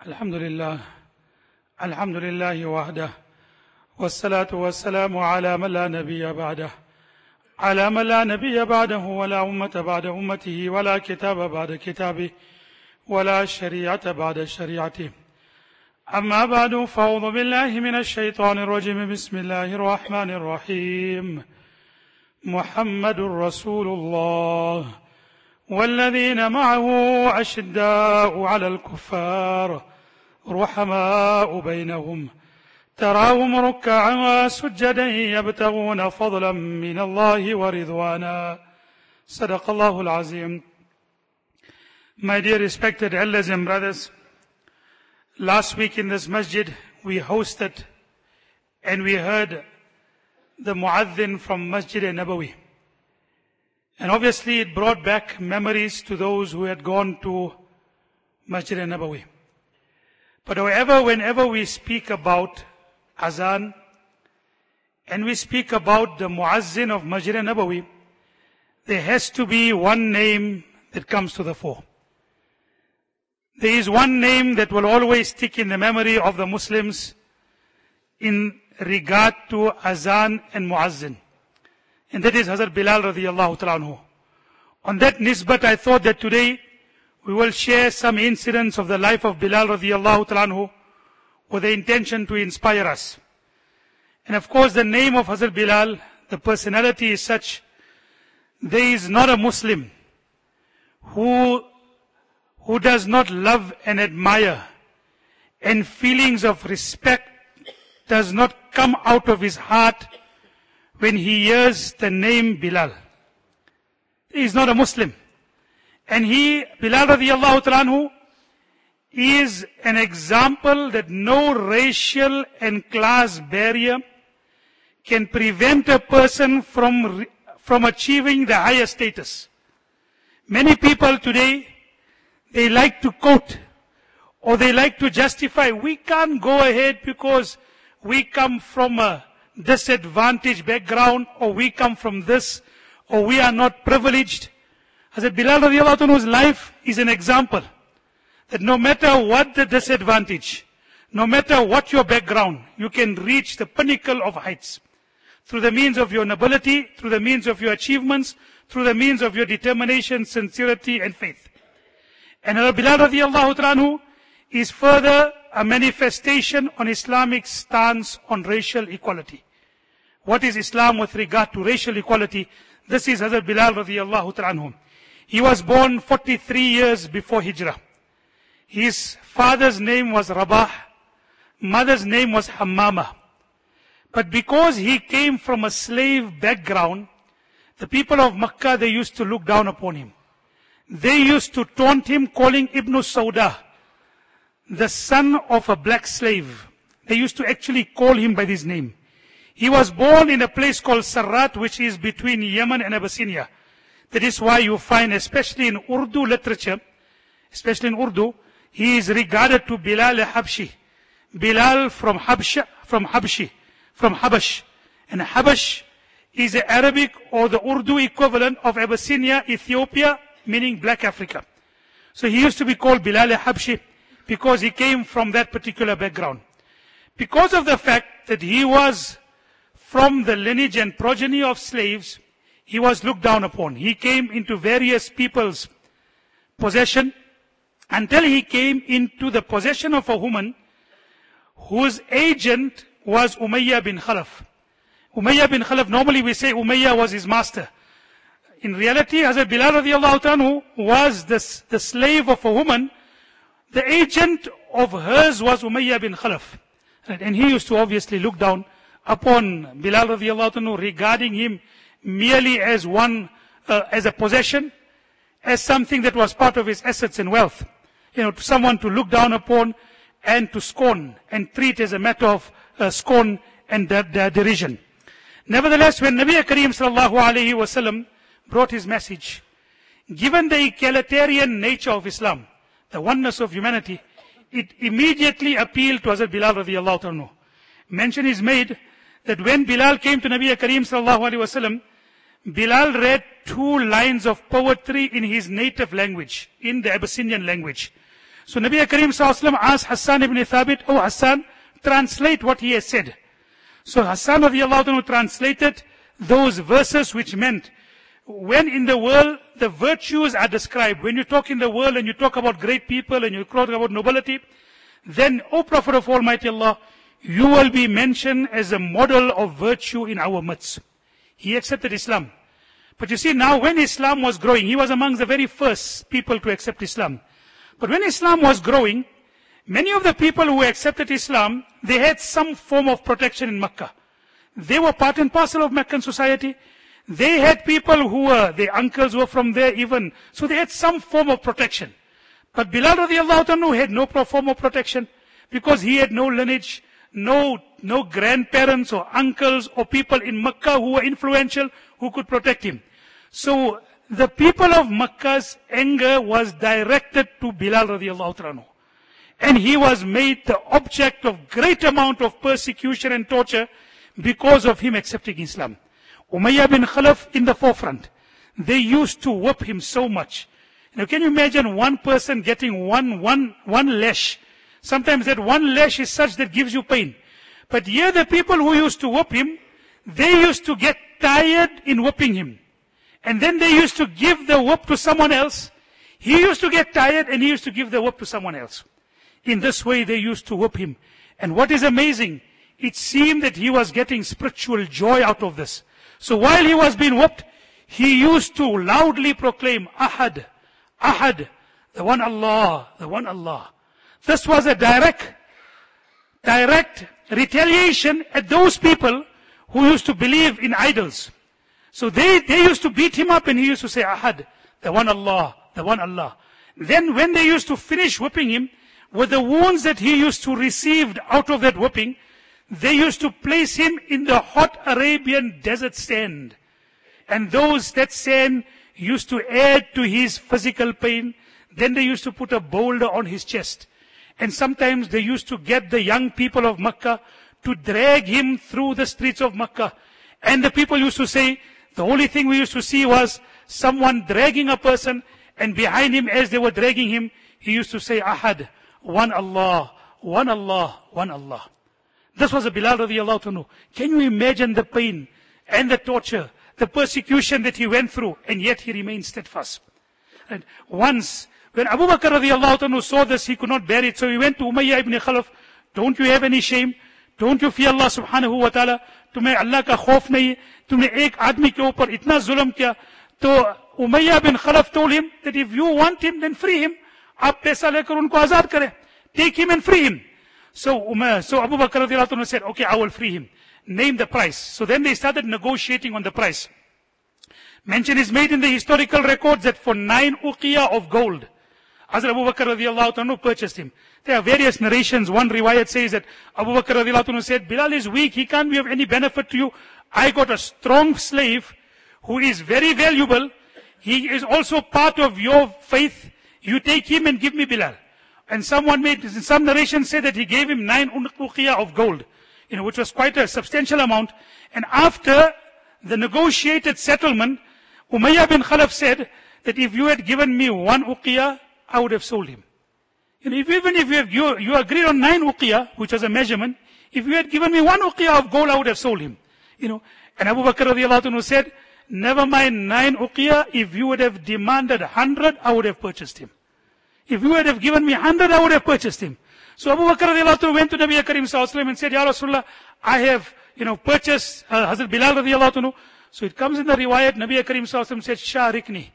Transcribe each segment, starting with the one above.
الحمد لله وحده والصلاة والسلام على من لا نبي بعده ولا أمة بعد أمته ولا كتاب بعد كتابه ولا شريعة بعد شريعته. أما بعد، فأعوذ بالله من الشيطان الرجيم. بسم الله الرحمن الرحيم. محمد رسول الله والذين معه أشداء على الكفار رحماء بينهم تراهم ركعا سجدا يبتغون فضلا من الله ورضوانا. صدق الله العظيم. My dear respected elders and brothers, last week in this masjid we hosted and we heard the muaddin from Masjid Nabawi. And obviously it brought back memories to those who had gone to Masjid Nabawi. But however, whenever we speak about Azan and we speak about the muazzin of Masjid Nabawi, there has to be one name that comes to the fore. There is one name that will always stick in the memory of the Muslims in regard to Azan and muazzin. And that is Hazrat Bilal radiyallahu ta'ala anhu. On that nisbat, I thought that today we will share some incidents of the life of Bilal radiyallahu ta'ala anhu with the intention to inspire us. And of course, the name of Hazrat Bilal, the personality is such, there is not a Muslim who does not love and admire, and feelings of respect does not come out of his heart when he hears the name Bilal. He is not a Muslim. And Bilal radiyallahu ta'ala anhu, is an example that no racial and class barrier can prevent a person from achieving the higher status. Many people today, they like to quote or they like to justify, we can't go ahead because we come from a disadvantaged background, or we come from this, or we are not privileged. Hazrat Bilal radiyallahu anhu's life is an example that no matter what the disadvantage, no matter what your background, you can reach the pinnacle of heights through the means of your nobility, through the means of your achievements, through the means of your determination, sincerity and faith. And Hazrat Bilal radiyallahu anhu is further a manifestation on Islamic stance on racial equality. What is Islam with regard to racial equality? This is Hazrat Bilal radiyallahu anhu. He was born 43 years before Hijrah. His father's name was Rabah, mother's name was Hammama. But because he came from a slave background, the people of Makkah, they used to look down upon him. They used to taunt him, calling Ibn Sauda, the son of a black slave. They used to actually call him by this name. He was born in a place called Sarrat, which is between Yemen and Abyssinia. That is why you find, especially in Urdu literature, he is regarded to Bilal Habshi. Bilal from Habash. And Habash is the Arabic or the Urdu equivalent of Abyssinia, Ethiopia, meaning Black Africa. So he used to be called Bilal Habshi because he came from that particular background. Because of the fact that he was from the lineage and progeny of slaves, he was looked down upon. He came into various people's possession until he came into the possession of a woman whose agent was Umayyah bin Khalaf. Umayyah bin Khalaf, normally we say Umayyah was his master. In reality, Hazrat Bilal radiyallahu anhu was the slave of a woman. The agent of hers was Umayyah bin Khalaf. And he used to obviously look down upon Bilal radiyallahu anhu, regarding him merely as as a possession, as something that was part of his assets and wealth. Someone to look down upon and to scorn and treat as a matter of scorn and derision. Nevertheless, when Nabi Kareem sallallahu alayhi wasallam brought his message, given the egalitarian nature of Islam, the oneness of humanity, it immediately appealed to Hazrat Bilal radiyallahu anhu. Mention is made that when Bilal came to Nabi Kareem sallallahu alayhi wasallam, Bilal read 2 lines of poetry in his native language, in the Abyssinian language. So Nabi Karim Sallallahu Alaihi Wasallam asked Hassan ibn Thabit, "Oh Hassan, translate what he has said." So Hassan radiallahu anhu translated those verses, which meant, when in the world the virtues are described, when you talk in the world and you talk about great people and you talk about nobility, then, O Prophet of Almighty Allah, you will be mentioned as a model of virtue in our midst. He accepted Islam. But you see, now when Islam was growing, he was amongst the very first people to accept Islam. But when Islam was growing, many of the people who accepted Islam, they had some form of protection in Mecca. They were part and parcel of Meccan society. They had people who were, their uncles were from there even. So they had some form of protection. But Bilal radiallahu anhu had no form of protection, because he had no lineage, no grandparents or uncles or people in Mecca who were influential who could protect him. So the people of Mecca's anger was directed to Bilal radiallahu anhu. And he was made the object of great amount of persecution and torture because of him accepting Islam. Umayyah bin Khalaf in the forefront. They used to whip him so much. Now can you imagine one person getting one lash? Sometimes that one lash is such that gives you pain. But here the people who used to whip him, they used to get tired in whipping him. And then they used to give the whip to someone else. He used to get tired and he used to give the whip to someone else. In this way they used to whip him. And what is amazing, it seemed that he was getting spiritual joy out of this. So while he was being whipped, he used to loudly proclaim, Ahad, Ahad, the one Allah, the one Allah. This was a direct retaliation at those people who used to believe in idols. So they used to beat him up and he used to say, Ahad, the one Allah, the one Allah. Then when they used to finish whipping him, with the wounds that he used to receive out of that whipping, they used to place him in the hot Arabian desert sand. And that sand used to add to his physical pain. Then they used to put a boulder on his chest. And sometimes they used to get the young people of Mecca to drag him through the streets of Mecca. And the people used to say, the only thing we used to see was someone dragging a person, and behind him as they were dragging him, he used to say, Ahad, one Allah, one Allah, one Allah. This was a Bilal radiallahu anhu. Can you imagine the pain and the torture, the persecution that he went through, and yet he remained steadfast. And once, when Abu Bakr radiallahu anhu saw this, he could not bear it. So he went to Umayyah ibn Khalaf. Don't you have any shame? Don't you fear Allah subhanahu wa ta'ala? तुम्हें अल्लाह का खौफ नहीं है? तुमने एक आदमी के ऊपर इतना जुल्म किया? तो Umayyah bin Khalaf told him that if you want him, then free him. आप पैसा लेकर उनको आजाद करें. Take him and free him. So Abu Bakr radiallahu anhu said, okay, I will free him. Name the price. So then they started negotiating on the price. Mention is made in the historical records that for 9 uqiyah of gold, Hazrat Abu Bakr radiallahu anhu purchased him. There are various narrations. One riwayat says that Abu Bakr radiallahu anhu said, Bilal is weak, he can't be of any benefit to you. I got a strong slave who is very valuable. He is also part of your faith. You take him and give me Bilal. And some narrations say that he gave him 9 uqiyah of gold, which was quite a substantial amount. And after the negotiated settlement, Umayyah bin Khalaf said that if you had given me 1 uqiyah, I would have sold him. Even if you agreed on 9 uqiyah, which was a measurement, if you had given me 1 uqiyah of gold, I would have sold him. And Abu Bakr radiallahu anhu said, never mind 9 uqiyah, if you would have demanded 100, I would have purchased him. If you would have given me 100, I would have purchased him. So Abu Bakr radiallahu anhu went to Nabi Karim sallallahu alaihi wasallam and said, Ya Rasulullah, I have, purchased Hazrat Bilal radiallahu anhu. So it comes in the riwayat, Nabi Karim sallallahu alaihi wasallam said, Sharikni.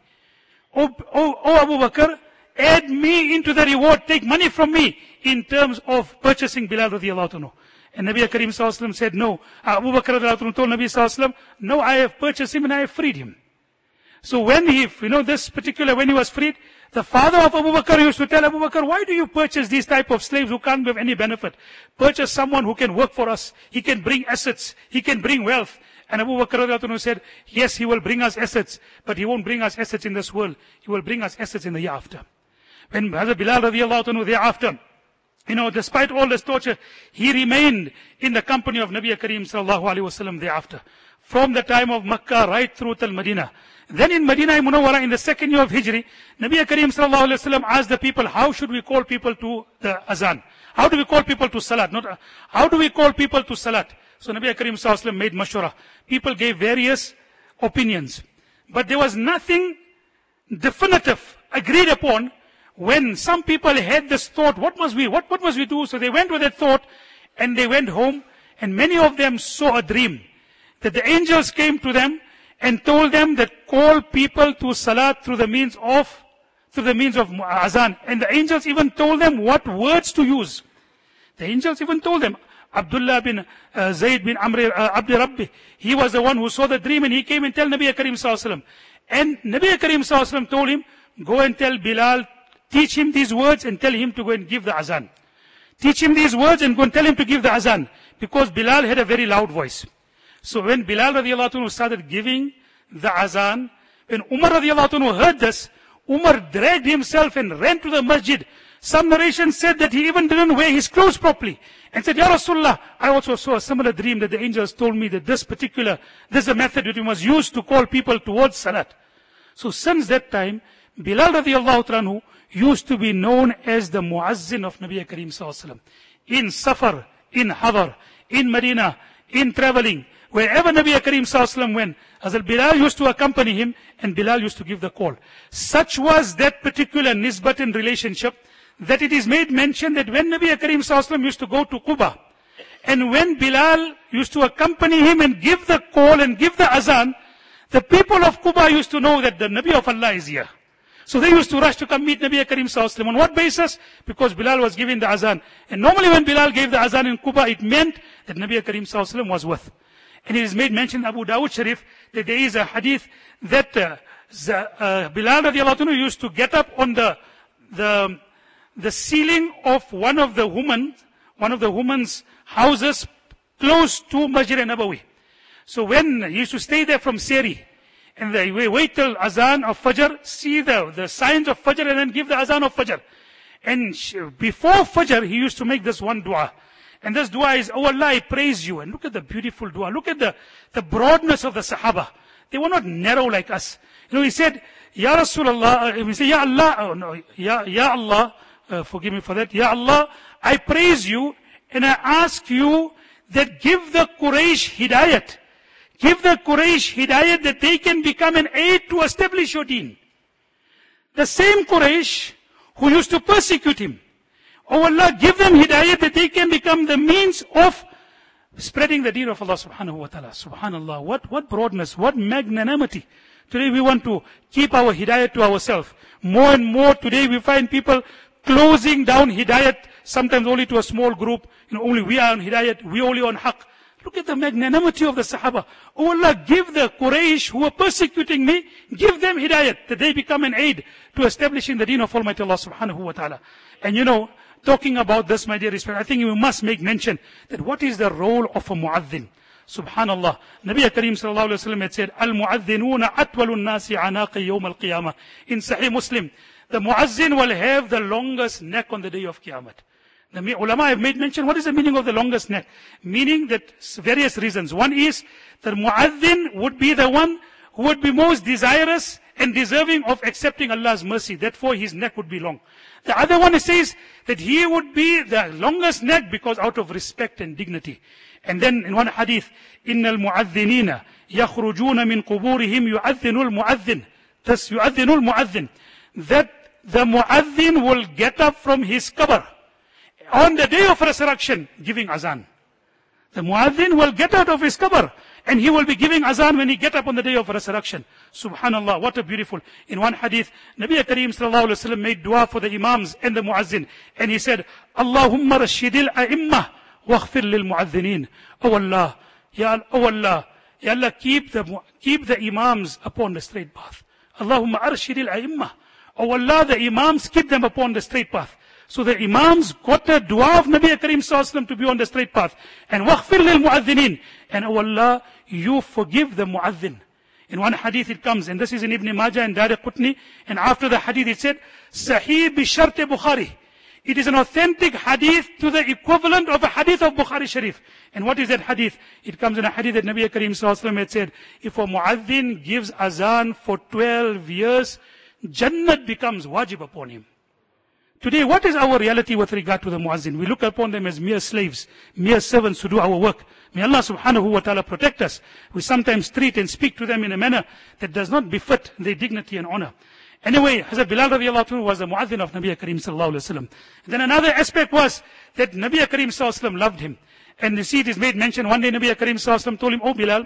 Oh Abu Bakr, add me into the reward, take money from me in terms of purchasing Bilal radiallahu anhu. And Nabi Karim sallallahu alaihi wasallam said, no. Abu Bakr radiallahu anhu told Nabi sallallahu alaihi wasallam, no, I have purchased him and I have freed him. So when when he was freed, the father of Abu Bakr used to tell Abu Bakr, why do you purchase these type of slaves who can't give any benefit? Purchase someone who can work for us. He can bring assets. He can bring wealth. And Abu Bakr radiallahu anhu said, yes, he will bring us assets, but he won't bring us assets in this world. He will bring us assets in the year after. When Hazrat Bilal radiallahu anhu thereafter, despite all this torture, he remained in the company of Nabi Karim sallallahu alaihi wasallam thereafter. from the time of Makkah right through till Medina. Then in Medina Munawwara, in the second year of Hijri, Nabi Kareem sallallahu alayhi wa sallam asked the people, how should we call people to the azan? How do we call people to salat? Not how do we call people to salat? So Nabi Kareem sallallahu alayhi wa sallam made mashwara. People gave various opinions. But there was nothing definitive agreed upon. When some people had this thought, what must we do? So they went with that thought and they went home, and many of them saw a dream that the angels came to them and told them that call people to salat through the means of azan. And the angels even told them what words to use. The angels even told them. Abdullah bin Zayd bin Amr Abdi Rabbi, he was the one who saw the dream, and he came and told Nabi Kareem sallallahu alaihi wasallam. And Nabi Kareem sallallahu alaihi wasallam told him, go and tell Bilal, teach him these words and tell him to go and give the azan. Teach him these words and go and tell him to give the azan. Because Bilal had a very loud voice. So when Bilal radiallahu anhu started giving the azan, when Umar radiallahu anhu heard this, Umar dragged himself and ran to the masjid. Some narration said that he even didn't wear his clothes properly. And said, Ya Rasulullah, I also saw a similar dream that the angels told me that this is a method that we must use to call people towards salat. So since that time, Bilal radiallahu anhu used to be known as the muazzin of Nabi Kareem sallallahu alaihi wasallam. In Safar, in Hadar, in Medina, in traveling, wherever Nabi Kareem sallallahu alaihi wasallam went, Hazrat Bilal used to accompany him, and Bilal used to give the call. Such was that particular nisbat and relationship, that it is made mention that when Nabi Kareem sallallahu alaihi wasallam used to go to Quba, and when Bilal used to accompany him and give the call and give the azan, the people of Quba used to know that the Nabi of Allah is here. So they used to rush to come meet Nabi Kareem sallallahu alaihi wasallam. On what basis? Because Bilal was giving the azan. And normally when Bilal gave the azan in Quba, it meant that Nabi Kareem sallallahu alaihi wasallam was with. And it is made mention in Abu Dawud Sharif that there is a hadith that Bilal radiallahu anhu used to get up on the ceiling of one of the women's houses close to Masjid Nabawi. So when he used to stay there from Seri, and they wait till azan of Fajr, see the signs of Fajr, and then give the azan of Fajr. And before Fajr, he used to make this one dua. And this dua is, oh Allah, I praise you. And look at the beautiful dua. Look at the broadness of the Sahaba. They were not narrow like us. He said, Ya Rasulullah, he said, Ya Allah, oh no, Ya Allah, forgive me for that. Ya Allah, I praise you, and I ask you that give the Quraysh hidayat. Give the Quraysh hidayat that they can become an aid to establish your deen. The same Quraysh who used to persecute him. Oh Allah, give them hidayat that they can become the means of spreading the deen of Allah subhanahu wa ta'ala. Subhanallah, what broadness, what magnanimity. Today we want to keep our hidayat to ourselves. More and more today we find people closing down hidayat, sometimes only to a small group. Only we are on hidayat, we only on haqq. Look at the magnanimity of the Sahaba. Oh Allah, give the Quraysh who are persecuting me, give them hidayat, that they become an aid to establishing the deen of Almighty Allah subhanahu wa ta'ala. And talking about this, my dear respect, I think we must make mention that what is the role of a mu'adhin. Subhanallah. Nabi Kareem sallallahu alayhi wa sallam had said, Al-mu'adhinuna atwalun nasi anaqi yawm al-qiyamah. In Sahih Muslim, the mu'adhin will have the longest neck on the day of Qiyamah. The ulama have made mention, what is the meaning of the longest neck? Meaning that various reasons. One is, the mu'adhin would be the one who would be most desirous and deserving of accepting Allah's mercy. Therefore, his neck would be long. The other one says that he would be the longest neck because out of respect and dignity. And then in one hadith, إِنَّ الْمُعَذِّنِينَ يَخْرُجُونَ مِنْ قُبُورِهِمْ يُعَذِّنُ الْمُعَذِّنِ. Thus, يُعَذِّنُ الْمُعَذِّنِ. That the mu'adhin will get up from his qabr on the day of resurrection, giving azan. The muadhin will get out of his qabr, and he will be giving azan when he get up on the day of resurrection. Subhanallah, what a beautiful. In one hadith, Nabi Kareem sallallahu alayhi wa sallam made dua for the imams and the muazzin. And he said, Allahumma rashidil a'immah, waghfir lil mu'adhdhinin. Oh Allah, Ya Allah, keep the imams upon the straight path. Allahumma arshidil a'immah. Oh Allah, the imams, keep them upon the straight path. So the imams got the dua of Nabi Kareem sallallahu alayhi wa sallam to be on the straight path. And waghfir lil mu'adhdhinin. And oh Allah, you forgive the mu'adhin. In one hadith it comes, and this is in Ibn Majah and Daraqutni, and after the hadith it said, Sahih bi shart Bukhari. It is an authentic hadith to the equivalent of a hadith of Bukhari Sharif. And what is that hadith? It comes in a hadith that Nabi Karim Sallallahu Alaihi Wasallam had said, if a muaddin gives azan for 12 years, Jannat becomes wajib upon him. Today, what is our reality with regard to the muazzin? We look upon them as mere slaves, mere servants to do our work. May Allah subhanahu wa ta'ala protect us. We sometimes treat and speak to them in a manner that does not befit their dignity and honor. Anyway, Hazrat Bilal radiallahu anhu was the muazzin of Nabi Karim sallallahu alaihi wasallam. Then another aspect was that Nabi Karim sallallahu alaihi wasallam loved him. And you see it is made mention, one day Nabi Karim sallallahu alaihi wasallam told him, "Oh Bilal,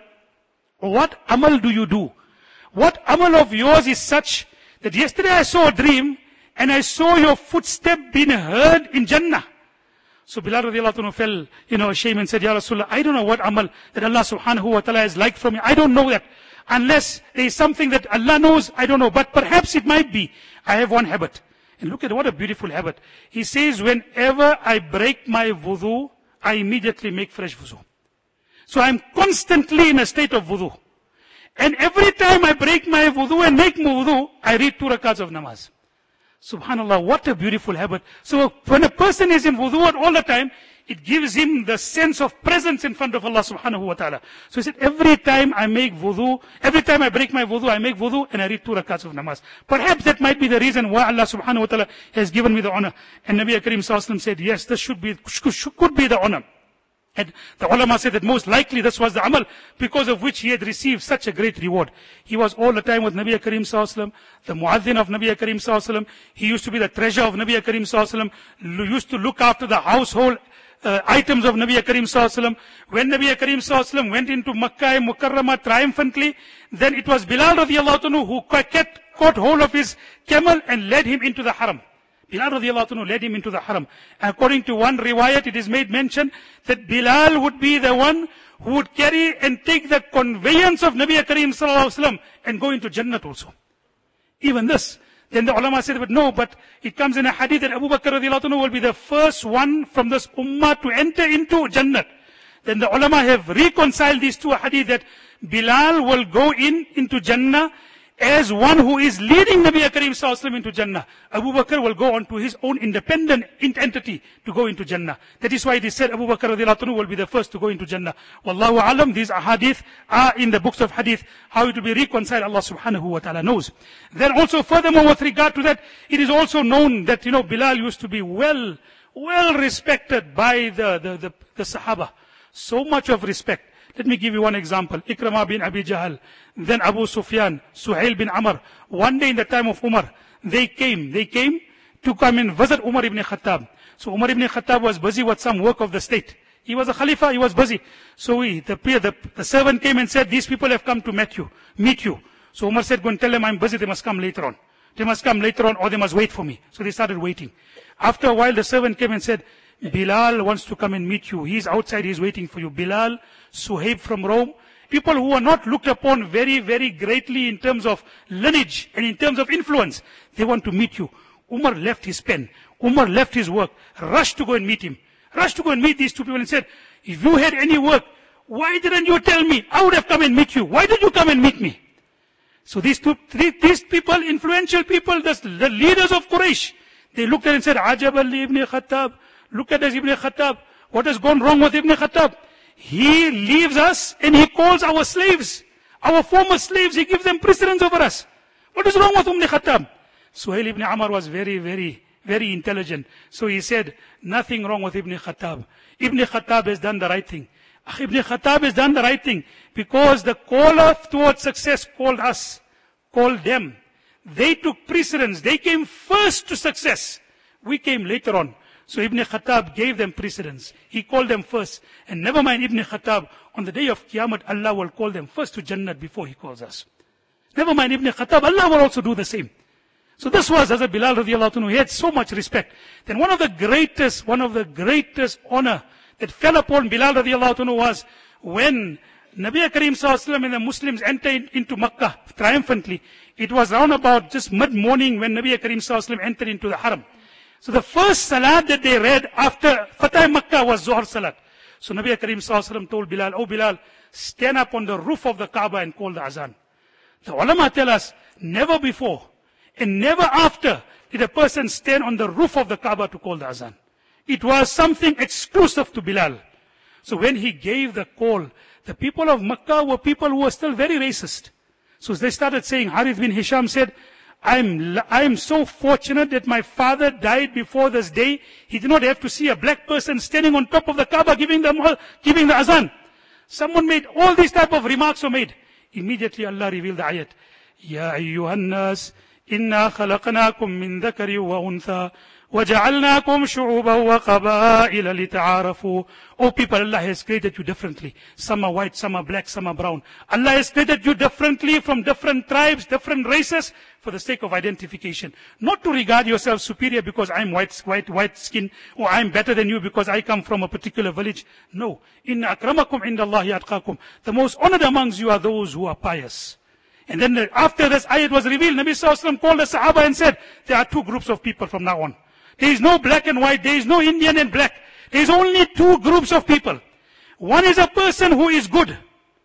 what amal do you do? What amal of yours is such that yesterday I saw a dream and I saw your footstep being heard in Jannah." So Bilal radiallahu anhu fell, ashamed and said, "Ya Rasulullah, I don't know what amal that Allah subhanahu wa ta'ala has liked from me. I don't know that. Unless there is something that Allah knows, I don't know. But perhaps it might be. I have one habit." And look at what a beautiful habit. He says, whenever I break my wudu, I immediately make fresh wudu. So I'm constantly in a state of wudu. And every time I break my wudu and make wudu, I read 2 rakats of namaz. Subhanallah, what a beautiful habit. So when a person is in wudu all the time, it gives him the sense of presence in front of Allah subhanahu wa ta'ala. So he said, every time I make wudu, every time I break my wudu, I make wudu and I read 2 rakats of namaz. Perhaps that might be the reason why Allah subhanahu wa ta'ala has given me the honor. And Nabi Karim sallallahu alaihi wasallam said, yes, this could be the honor. And the ulama said that most likely this was the amal because of which he had received such a great reward. He was all the time with Nabi Karim sallallahu alaihi wasallam, the muazzin of Nabi Karim sallallahu alaihi wasallam. He used to be the treasure of Nabi Karim sallallahu alaihi wasallam, used to look after the household items of Nabi Karim sallallahu alaihi wasallam. When Nabi Karim sallallahu alaihi wasallam went into Makkah Mukarramah triumphantly, then it was Bilal radiallahu anhu who caught hold of his camel and led him into the haram. Bilal radiallahu anhu led him into the haram. According to one riwayat, it is made mention that Bilal would be the one who would carry and take the conveyance of Nabi Karim sallallahu alaihi wasallam and go into Jannat also. Even this. Then the ulama said, but no, but it comes in a hadith that Abu Bakr radiallahu anhu will be the first one from this ummah to enter into Jannat. Then the ulama have reconciled these two hadith that Bilal will go into Jannah as one who is leading Nabi Karim sallallahu alaihi wasallam into Jannah. Abu Bakr will go on to his own independent entity to go into Jannah. That is why it is said Abu Bakr radiallahu anhu will be the first to go into Jannah. Wallahu alam, these hadith are in the books of hadith. How it will be reconciled, Allah subhanahu wa ta'ala knows. Then also furthermore with regard to that, it is also known that, Bilal used to be well respected by the Sahaba. So much of respect. Let me give you one example. Ikramah bin Abi Jahl, then Abu Sufyan, Suhail bin Amr. One day in the time of Umar, they came to come and visit Umar ibn Khattab. So Umar ibn Khattab was busy with some work of the state. He was a Khalifa, he was busy. So the servant came and said, these people have come to meet you. So Umar said, go and tell them I'm busy, they must come later on. They must come later on or they must wait for me. So they started waiting. After a while, the servant came and said, Bilal wants to come and meet you. He's outside, he's waiting for you. Bilal, Suhaib from Rome, people who are not looked upon very, very greatly in terms of lineage and in terms of influence, they want to meet you. Umar left his pen. Umar left his work, rushed to go and meet him. Rushed to go and meet these two people and said, if you had any work, why didn't you tell me? I would have come and meet you. Why did you come and meet me? So these people, influential people, the leaders of Quraysh, they looked at it and said, Ajab Ali ibn Khattab. Look at this Ibn Khattab. What has gone wrong with Ibn Khattab? He leaves us and he calls our slaves, our former slaves, he gives them precedence over us. What is wrong with Ibn Khattab? Suhail ibn Amr was very, very, very intelligent. So he said, nothing wrong with Ibn Khattab. Ibn Khattab has done the right thing. Ibn Khattab has done the right thing because the caller towards success called us, called them. They took precedence. They came first to success. We came later on. So Ibn Khattab gave them precedence. He called them first. And never mind Ibn Khattab, on the day of Qiyamah, Allah will call them first to Jannat before He calls us. Never mind Ibn Khattab, Allah will also do the same. So this was Hazrat Bilal radiallahu anhu. He had so much respect. Then one of the greatest honor that fell upon Bilal radiallahu anhu was when Nabi Karim sallallahu alaihi wasallam and the Muslims entered into Makkah triumphantly. It was around about just mid-morning when Nabi Karim sallallahu alaihi wasallam entered into the Haram. So the first salat that they read after Fatah Makkah was Zuhr salat. So Nabi Karim sallallahu alaihi wasallam told Bilal, oh Bilal, stand up on the roof of the Kaaba and call the azan. The ulama tell us, never before and never after did a person stand on the roof of the Kaaba to call the azan. It was something exclusive to Bilal. So when he gave the call, the people of Makkah were people who were still very racist. So they started saying, Harith bin Hisham said, I'm so fortunate that my father died before this day. He did not have to see a black person standing on top of the Kaaba giving the azan. Someone made all these type of remarks were made. Immediately Allah revealed the ayat. Ya ayyuhan nas, inna khalaqnakum min dhakari wa untha. وَجَعَلْنَاكُمْ شُعُوبًا وَقَبَائِلَ لِتَعَارَفُوا. O people, Allah has created you differently. Some are white, some are black, some are brown. Allah has created you differently from different tribes, different races, for the sake of identification. Not to regard yourself superior because I'm white skin, or I'm better than you because I come from a particular village. No. إِنَّ أَكْرَمَكُمْ عِنْدَ اللَّهِ أَتْقَاكُمْ. The most honored amongst you are those who are pious. And then after this ayat was revealed, Nabi Sallallahu Alaihi Wasallam called the Sahaba and said, there are two groups of people from now on. There is no black and white. There is no Indian and black. There is only two groups of people. One is a person who is good.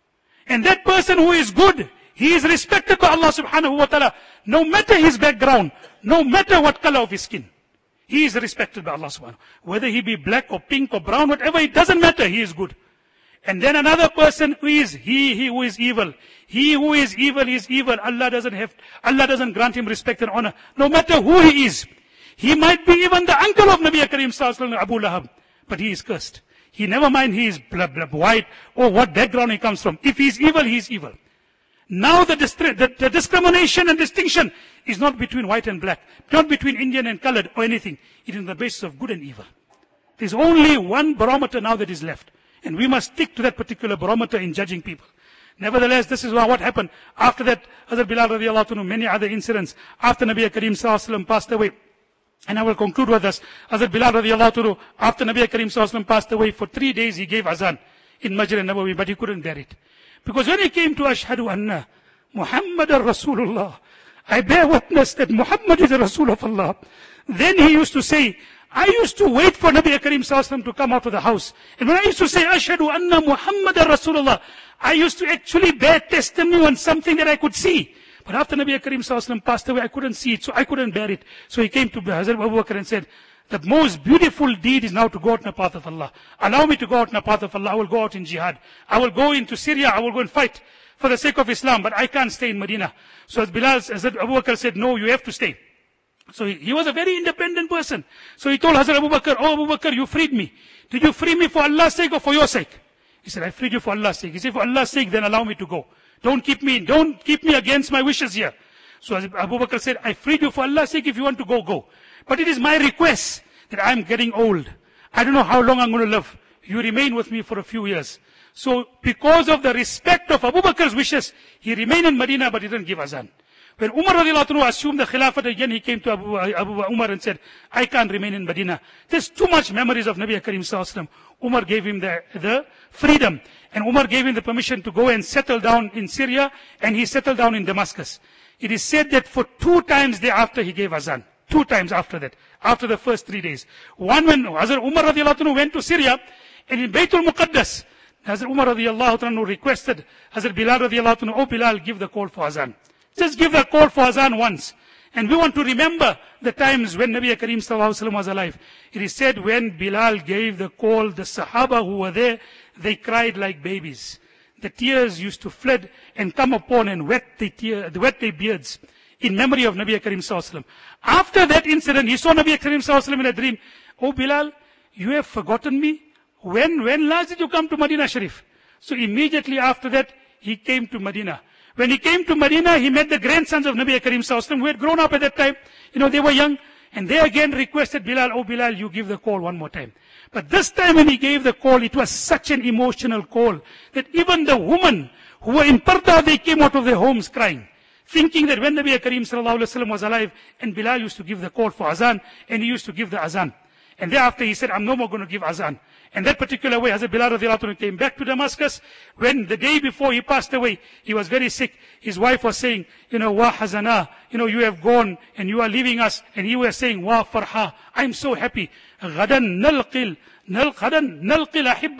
And that person who is good, he is respected by Allah subhanahu wa ta'ala. No matter his background, no matter what color of his skin. He is respected by Allah subhanahu wa ta'ala. Whether he be black or pink or brown, whatever, it doesn't matter. He is good. And then another person who is he who is evil. He who is evil is evil. Allah doesn't grant him respect and honor. No matter who he is. He might be even the uncle of Nabi Karim Sallallahu Alaihi Wasallam, Abu Lahab, but he is cursed. He never mind he is white or what background he comes from. If he is evil, he is evil. Now the discrimination and distinction is not between white and black, not between Indian and colored or anything. It is on the basis of good and evil. There is only one barometer now that is left. And we must stick to that particular barometer in judging people. Nevertheless, this is what happened. After that, Hazrat Bilal radiallahu anhu, many other incidents, after Nabi Karim Sallallahu Alaihi Wasallam passed away. And I will conclude with this. Hazrat Bilal radiallahu anhu, after Nabi Karim Sallallahu Alaihi Wasallam passed away, for 3 days he gave azan in Masjid al-Nabawi, but he couldn't bear it. Because when he came to Ashhadu Anna Muhammadar Rasulullah, I bear witness that Muhammad is a Rasul of Allah. Then he used to say, I used to wait for Nabi Karim Sallallahu Alaihi Wasallam to come out of the house. And when I used to say, Ashhadu Anna Muhammadar Rasulullah, I used to actually bear testimony on something that I could see. But after Nabi Karim Sallallahu Alaihi Wasallam passed away, I couldn't see it, so I couldn't bear it. So he came to Hazrat Abu Bakr and said, the most beautiful deed is now to go out in the path of Allah. Allow me to go out in the path of Allah. I will go out in jihad. I will go into Syria. I will go and fight for the sake of Islam, but I can't stay in Medina. So as Abu Bakr said, no, you have to stay. So he was a very independent person. So he told Hazrat Abu Bakr, oh Abu Bakr, you freed me. Did you free me for Allah's sake or for your sake? He said, I freed you for Allah's sake. He said, for Allah's sake, then allow me to go. Don't keep me against my wishes here. So Abu Bakr said, I freed you for Allah's sake. If you want to go, go. But it is my request that I'm getting old. I don't know how long I'm going to live. You remain with me for a few years. So because of the respect of Abu Bakr's wishes, he remained in Medina, but he didn't give azan. When Umar radiallahu anhu assumed the Khilafat again, he came to Abu Umar and said, I can't remain in Medina. There's too much memories of Nabi Karim Sallallahu Alaihi Wasallam. Umar gave him the freedom. And Umar gave him the permission to go and settle down in Syria, and he settled down in Damascus. It is said that for 2 times thereafter he gave azan. 2 times after that, after the first 3 days. One when Hazrat Umar radiallahu anhu went to Syria, and in Baytul Muqaddas, Hazrat Umar radiallahu anhu requested Hazrat Bilal radiallahu anhu, oh Bilal, give the call for azan. Just give the call for azan once. And we want to remember the times when Nabi Karim Sallallahu Alaihi Wasallam was alive. It is said when Bilal gave the call, the Sahaba who were there, they cried like babies. The tears used to flood and come upon and wet their beards in memory of Nabi Karim Sallallahu Alaihi Wasallam. After that incident, he saw Nabi Karim Sallallahu Alaihi Wasallam in a dream. Oh Bilal, you have forgotten me? When last did you come to Medina Sharif? So immediately after that, he came to Medina. When he came to Medina, he met the grandsons of Nabi Karim Sallallahu Alaihi Wasallam who had grown up at that time. They were young. And they again requested Bilal, oh Bilal, you give the call one more time. But this time when he gave the call, it was such an emotional call that even the women who were in Parda, they came out of their homes crying, thinking that when Nabi Karim Sallallahu Alaihi Wasallam was alive, and Bilal used to give the call for azan, and he used to give the azan. And thereafter he said, I'm no more going to give azan. And that particular way, Hazrat Bilal radiallahu anhu came back to Damascus. When the day before he passed away, he was very sick. His wife was saying, wa hazana, you have gone and you are leaving us. And he was saying, wa farha, I'm so happy. Ghadan nalqil ahibba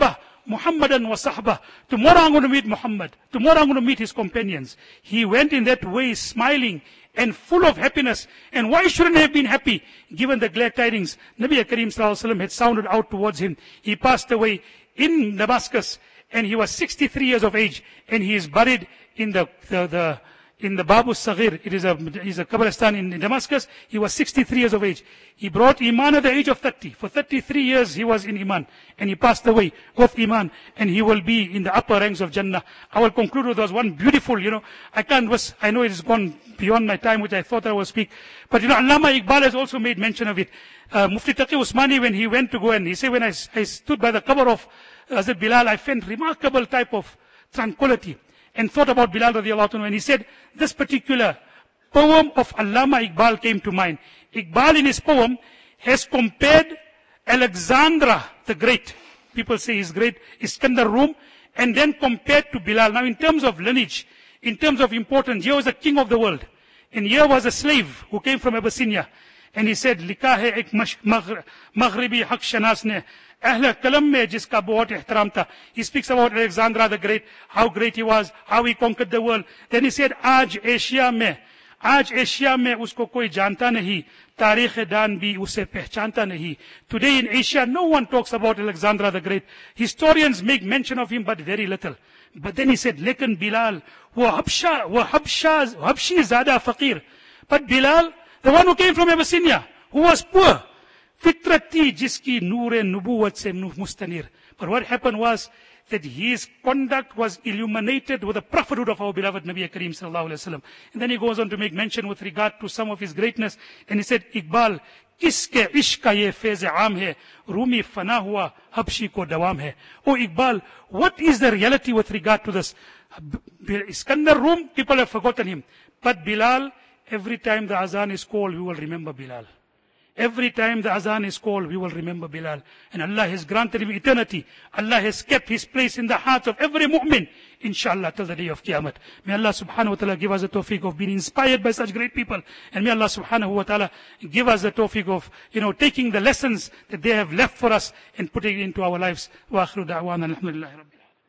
Muhammadan wa sahbah. Tomorrow I'm going to meet Muhammad. Tomorrow I'm going to meet his companions. He went in that way smiling and full of happiness. And why shouldn't he have been happy? Given the glad tidings, Nabi Kareem Sallallahu Alaihi Wasallam had sounded out towards him. He passed away in Damascus and he was 63 years of age and he is buried in the Babu Saghir. It is a Qabristan in Damascus. He was 63 years of age. He brought Iman at the age of 30. For 33 years he was in Iman. And he passed away with Iman. And he will be in the upper ranks of Jannah. I will conclude with was one beautiful, I know it has gone beyond my time, which I thought I would speak. But Allama Iqbal has also made mention of it. Mufti Taqi Usmani, when he went to go and he said, when I stood by the cover of Hazrat Bilal, I felt remarkable type of tranquility. And thought about Bilal radiallahu anhu, and he said, this particular poem of Allama Iqbal came to mind. Iqbal in his poem has compared Alexandra the Great, people say he's great, Iskandar Rum, and then compared to Bilal. Now in terms of lineage, in terms of importance, here was a king of the world, and here was a slave who came from Abyssinia, and he said, Likha hai ek maghribi haq shanas ne, Ahle Kalam mein jiska bahut ihtaram tha. He speaks about Alexander the Great, how great he was, how he conquered the world. Then he said, Aaj Asia mein usko koi janta nahi, tarikh dan bhi use pehchanta nahi. Today in Asia, no one talks about Alexander the Great. Historians make mention of him, but very little. But then he said, Lekin Bilal, habshi zada faqir. But Bilal, the one who came from Abyssinia, who was poor, Fitrat thi jiski noor-e nubuwat se mustanir. But what happened was that his conduct was illuminated with the prophethood of our beloved Nabi Kareem Sallallahu Alaihi Wasallam. And then he goes on to make mention with regard to some of his greatness. And he said, Iqbal, kiske ishq ka ye faiz aam hai, Rumi fana hua, habshi ko dawam hai. Oh Iqbal, what is the reality with regard to this? Iskandar Rum, people have forgotten him. But Bilal, every time the azan is called, we will remember Bilal. Every time the azan is called, we will remember Bilal. And Allah has granted him eternity. Allah has kept his place in the heart of every mu'min, inshallah, till the day of Qiyamah. May Allah subhanahu wa ta'ala give us the tawfiq of being inspired by such great people. And may Allah subhanahu wa ta'ala give us the tawfiq of, taking the lessons that they have left for us and putting it into our lives. Wa akhiru da'wana alhamdulillahi rabbil.